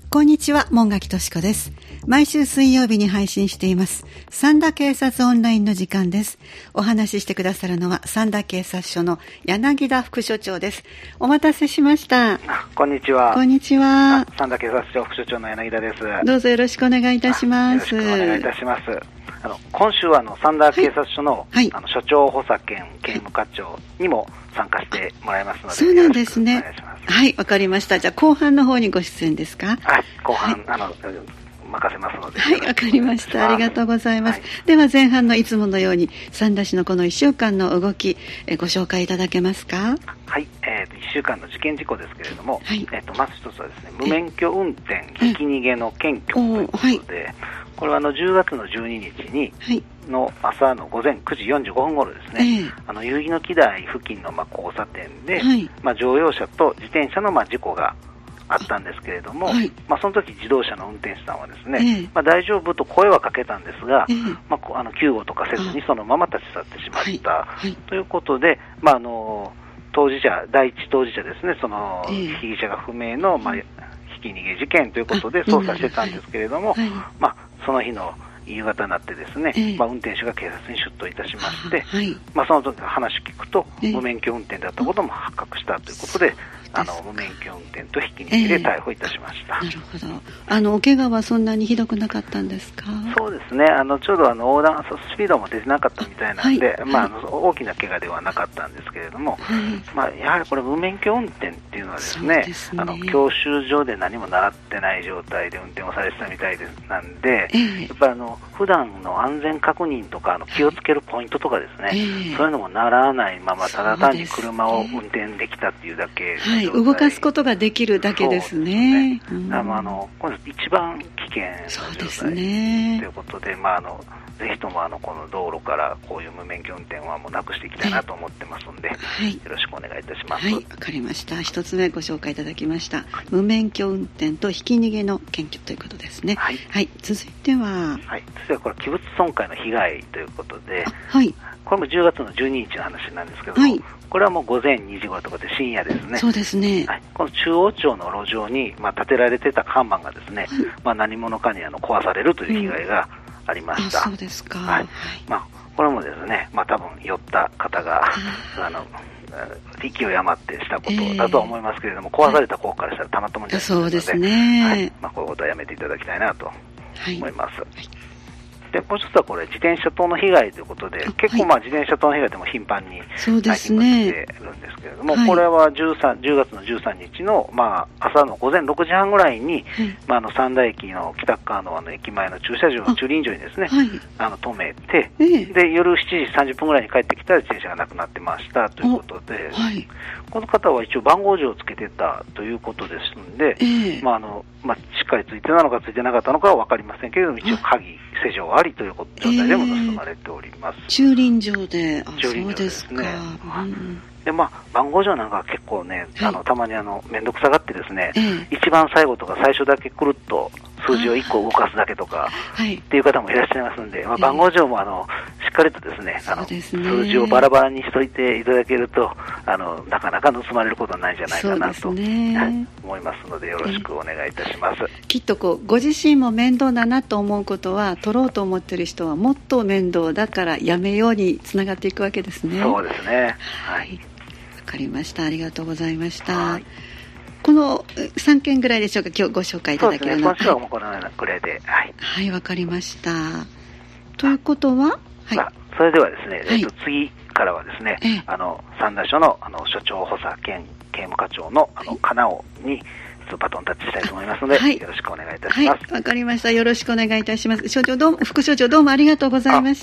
こんにちは、門垣敏子です。毎週水曜日に配信しています三田警察オンラインの時間です。お話ししてくださるのは三田警察署の柳田副署長です。お待たせしました。 こんにちは。 こんにちは。 三田警察署副署長の柳田です。 どうぞよろしくお願いいたします。 よろしくお願いいたします。今週は三田警察署の、署長補佐兼警務課長にも参加してもらいますので、 そうなんですね。 よろしくお願いします。 はい、わかりました。じゃあ後半の方にご出演ですか？ はい、後半、任せますので。 はい、わかりました。ありがとうございます。では前半のいつものように三田市のこの1週間の動き、ご紹介いただけますか？ はい、1週間の事件事故ですけれども、まず一つはですね、無免許運転ひき逃げの検挙ということで、これは10月の12日にの朝の午前9時45分頃ですね、夕日の木台付近の交差点で、乗用車と自転車の事故があったんですけれども、その時自動車の運転手さんはですね、大丈夫と声はかけたんですが、救護とかせずにそのまま立ち去ってしまった、ということで、当事者、第一当事者ですね、その被疑者が不明の、ひき逃げ事件ということで捜査してたんですけれども、その日の夕方になってですね、運転手が警察に出頭いたしまして、その時話聞くと、無免許運転だったことも発覚したということで、無免許運転とひき逃げで逮捕いたしました。 なるほど。お怪我はそんなにひどくなかったんですか？ そうですね。ちょうど横断スピードも出てなかったみたいなんで、大きな怪我ではなかったんですけれども、やはりこれ無免許運転っていうのはですね、教習所で何も習ってない状態で運転をされてたみたいなんで、やっぱり普段の安全確認とか気をつけるポイントとかですね、そういうのも習わないままただ単に車を運転できたっていうだけで、 動かすことができるだけですね。 これ一番危険な状態ということで、ぜひともこの道路からこういう無免許運転はもうなくしていきたいなと思ってますので、よろしくお願いいたします。 はい、わかりました。一つ目ご紹介いただきました。無免許運転とひき逃げの検挙ということですね。はい。続いては、 続いてはこれ器物損壊の被害ということで、これも10月の12日の話なんですけど、これはもう午前2時頃とかで深夜ですね。 そうですね。 この中央町の路上に建てられてた看板がですね、何者かに壊されるという被害がありました。 そうですか。 これもですね、多分酔った方が勢い余ってしたことだとは思いますけれども、壊された方からしたらたまったもんじゃないので、 そうですね。 こういうことはやめていただきたいなと思います。でもう一つはこれ自転車等の被害ということで、結構自転車等の被害でも頻繁に最近起きてるんですけれども、これは10月の13日の、朝の午前6時半ぐらいに、三田駅の北側の駅前の駐車場の駐輪場にですね、止めて、で夜7時30分ぐらいに帰ってきたら自転車がなくなってましたということで、この方は一応番号錠をつけてたということですので、しっかりついてなのかついてなかったのかは分かりませんけれども、一応鍵施錠ありという状態でも盗まれております。 駐輪場で、 駐輪場ですね。で番号錠なんかは結構ね、たまに面倒くさがってですね、一番最後とか最初だけくるっと数字を1個動かすだけとかっていう方もいらっしゃいますんで、番号錠もしっかりとですね、数字をバラバラにしといていただけるとなかなか盗まれることはないんじゃないかなと思いますので、よろしくお願いいたします。 きっとご自身も面倒だなと思うことは、取ろうと思っている人はもっと面倒だからやめようにつながっていくわけですね。 そうですね。 わかりました。ありがとうございました。この3件ぐらいでしょうか、今日ご紹介いただけるのは。 そうですね、今週はもうこのようなぐらいで。 わかりました。ということは、 それではですね、次からはですね、三田署の署長補佐兼警務課長の金尾にバトンタッチしたいと思いますので、よろしくお願いいたします。 わかりました。よろしくお願いいたします。副署長どうもありがとうございました。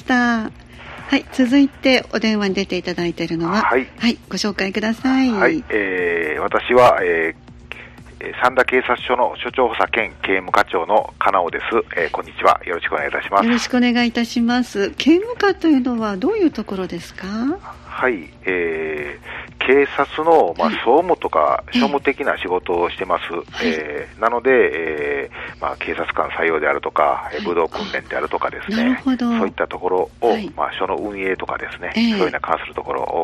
続いてお電話に出ていただいているのは、ご紹介ください。 私は、三田警察署の署長補佐兼警務課長の金尾です。こんにちは。よろしくお願いいたします。 よろしくお願いいたします。警務課というのはどういうところですか？ 警察の、総務とか庶務的な仕事をしてます。なので、警察官採用であるとか、武道訓練であるとかですね、そういったところを、署の運営とかですね、そういうような関するところをやって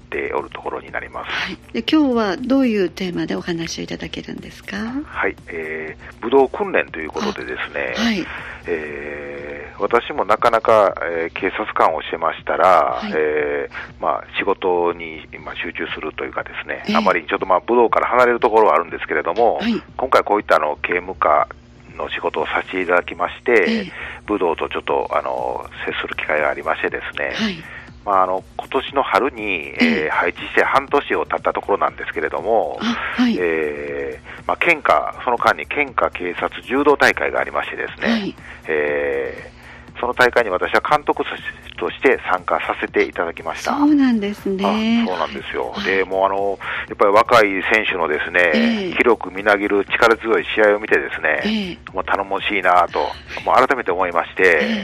っておるところになります。 はい、で今日はどういうテーマでお話をいただけるんですか？ はい、武道訓練ということでですね、はい、私もなかなか、警察官をしてましたら、はい、仕事に集中するというかですね、あまりちょっと武道から離れるところはあるんですけれども、はい、今回こういった刑務課の仕事をさせていただきまして、武道とちょっと接する機会がありましてですね、はい、今年の春に、配置して半年を経ったところなんですけれども、はい、県下、その間に県下警察柔道大会がありましてですね、はい、その大会に私は監督として参加させていただきました。 そうなんですね。 そうなんですよ。で、もうやっぱり若い選手のですね、広くみなぎる力強い試合を見てですね、もう頼もしいなと、もう改めて思いまして、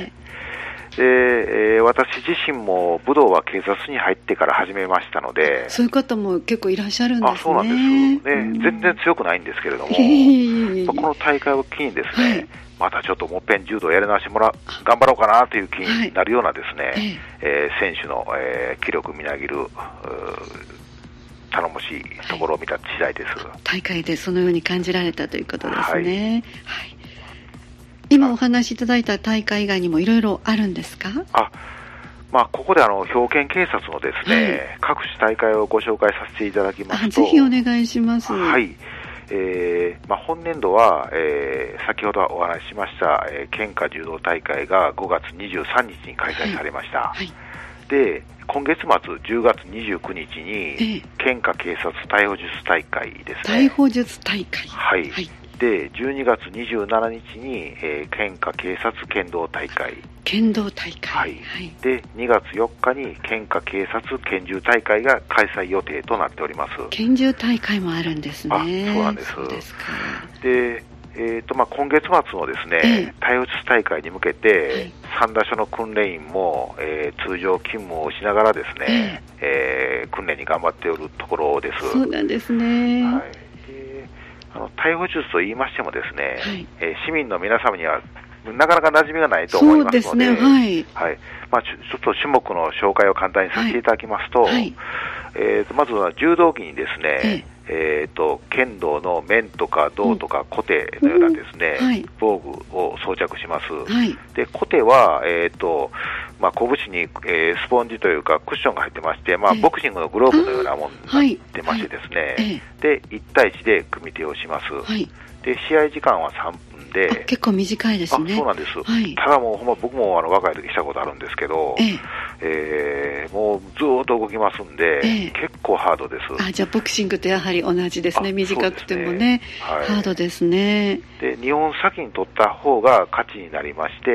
で、私自身も武道は警察に入ってから始めましたので。 そういう方も結構いらっしゃるんですね。 そうなんですね。全然強くないんですけれども、この大会を機にですね、はい、またちょっともっぺん柔道やり直して頑張ろうかなという気になるようなですね、選手の、気力みなぎる頼もしいところを見た次第です。 大会でそのように感じられたということですね。はい、今お話しいただいた大会以外にもいろいろあるんですか？ ここで兵庫県警察のですね、各種大会をご紹介させていただきますと。 ぜひお願いします。 はい。本年度は、先ほどお話ししました、県下柔道大会が5月23日に開催されました。はいはい、で、今月末10月29日に、県下警察逮捕術大会ですね。 逮捕術大会。 はい。はい、で、12月27日に、県下警察剣道大会。 剣道大会。 はい。はい、で、2月4日に県下警察拳銃大会が開催予定となっております。 拳銃大会もあるんですね。 そうなんです。そうですか。で、今月末のですね、逮捕術大会に向けて、3打所の訓練員も、通常勤務をしながらですね、訓練に頑張っておるところです。 そうなんですね。はい。 逮捕術と言いましてもですね、市民の皆様にはなかなか馴染みがないと思いますので、そうですね、はい。はい。ちょっと種目の紹介を簡単にさせていただきますと、まずは柔道着にですね、剣道の面とか胴とかコテのようなですね、防具を装着します。で、コテは、拳に、スポンジというかクッションが入ってまして、ボクシングのグローブのようなものになってましてですね、で、1対1で組み手をします。で、試合時間は3分で。 結構短いですね。 そうなんです。ただもう僕も若い時したことあるんですけど、もうずーっと動きますんで、結構ハードです。 じゃあボクシングとやはり同じですね。短くてもね、ハードですね。 で、2本先に取った方が勝ちになりまして、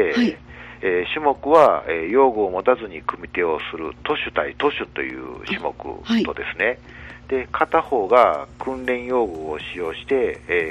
種目は、用具を持たずに組み手をする徒手対徒手という種目とですね、で、片方が訓練用具を使用して、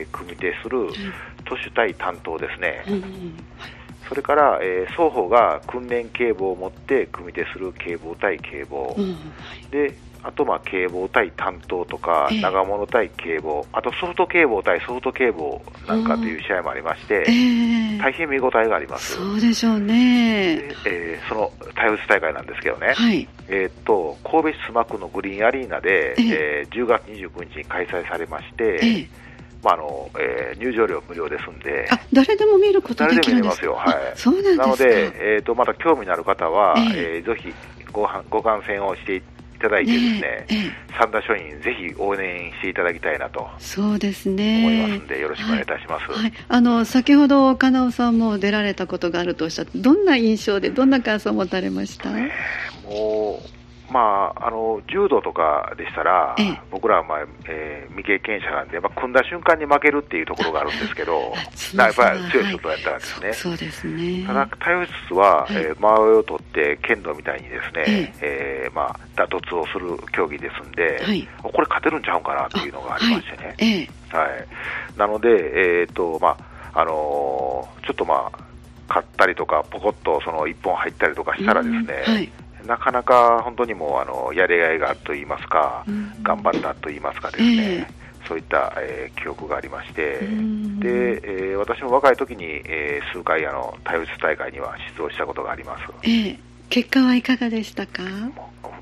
組み手する徒手対担当ですね。それから、双方が訓練警棒を持って組み手する警棒対警棒。で、あと警棒対担当とか、長物対警棒、あとソフト警棒対ソフト警棒なんかという試合もありまして、大変見応えがあります。 そうでしょうね。 その逮捕術大会なんですけどね、神戸市須磨区のグリーンアリーナで、10月29日に開催されまして、入場料無料ですんで、 誰でも見ることできるんですか？ 誰でも見れますよ。はい。 そうなんですか。 なので、また興味のある方は、ぜひご観戦をしていただいてですね、三田署員ぜひ応援していただきたいなと。 そうですね。 思いますんで、よろしくお願いいたします。 先ほど金尾さんも出られたことがあるとおっしゃって、どんな印象でどんな感想を持たれました？ もう柔道とかでしたら、僕らは、未経験者なんで、組んだ瞬間に負けるっていうところがあるんですけど、やっぱり強い人とやったらですね。 そうですね。 ただ、逮捕術は、間合いを取って剣道みたいにですね、打突をする競技ですんで、これ勝てるんちゃうかなっていうのがありましてね。なので、ちょっと勝ったりとか、ポコッとその一本入ったりとかしたらですね、なかなか本当にもうやりがいがあると言いますか、頑張ったと言いますかですね、そういった、記憶がありまして、で、私も若い時に、数回逮捕術大会には出場したことがあります。 結果はいかがでしたか？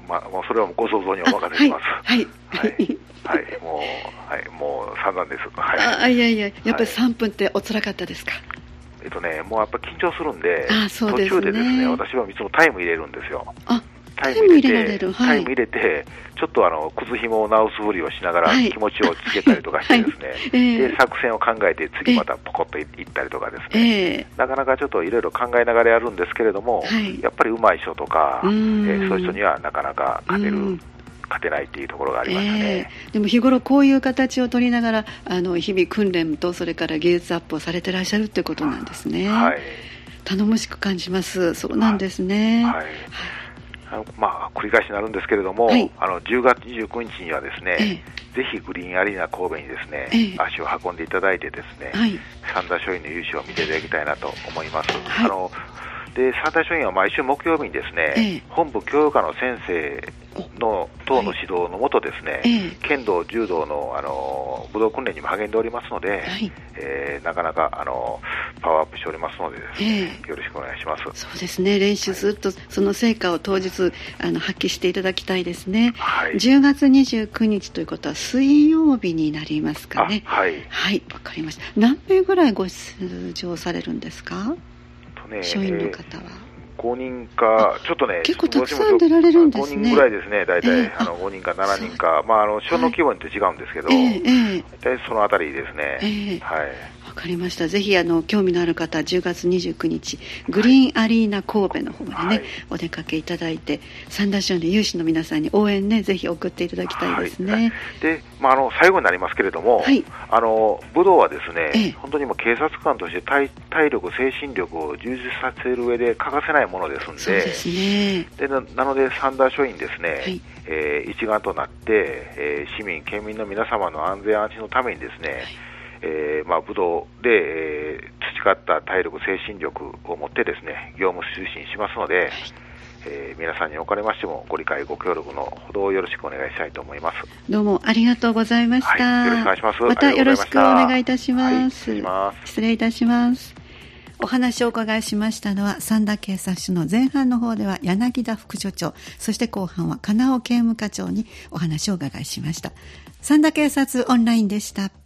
もうそれはご想像にお任せします。 はい。 はい。はい。もう散々です。はい。いやいや、やっぱり3分ってお辛かったですか？ もうやっぱ緊張するんで、 そうですね、 途中でですね、私はいつもタイム入れるんですよ。 タイム入れられる。 タイム入れて、ちょっと靴紐を直すふりをしながら気持ちをつけたりとかしてですね、で作戦を考えて次またポコッといったりとかですね、なかなかちょっといろいろ考えながらやるんですけれども、やっぱり上手い人とか、そういう人にはなかなか勝てないっていうところがありましたね。 でも日頃こういう形を取りながら日々訓練とそれから技術アップをされてらっしゃるってことなんですね。頼もしく感じます。そうなんですね。 繰り返しになるんですけれども、10月29日にはですね、ぜひグリーンアリーナ神戸にですね、足を運んでいただいてですね、三田書院の勇姿を見ていただきたいなと思います。で三田書院は毎週木曜日にですね、本部教養科の先生の等の指導のもとですね、剣道、柔道の武道訓練にも励んでおりますので、なかなかパワーアップしておりますのでですね、よろしくお願いします。 そうですね、練習ずっとその成果を当日発揮していただきたいですね。10月29日ということは水曜日になりますかね。わかりました。何名ぐらいご出場されるんですか？書院の方は 5人か、ちょっとね、 結構たくさん出られるんですね。 5人ぐらいですね、大体、5人か7人か、書の規模によって違うんですけど、大体そのあたりですね。わかりました。ぜひ興味のある方、10月29日グリーンアリーナ神戸の方までね、お出かけいただいて、三田書院の有志の皆さんに応援ね、ぜひ送っていただきたいですね。 で、最後になりますけれども、武道はですね、本当にもう警察官として体力、精神力を充実させる上で欠かせないものですので、 そうですね。 なので三田書院ですね、一丸となって、市民、県民の皆様の安全安心のためにですね、武道で、培った体力、精神力を持ってですね、業務推進しますので、皆さんにおかれましてもご理解、ご協力のほどよろしくお願いしたいと思います。 どうもありがとうございました。 よろしくお願いします。 またよろしくお願いいたします。 失礼いたします。お話をお伺いしましたのは、三田警察署の前半の方では柳田副署長、そして後半は金尾警務課長にお話をお伺いしました。三田警察オンラインでした。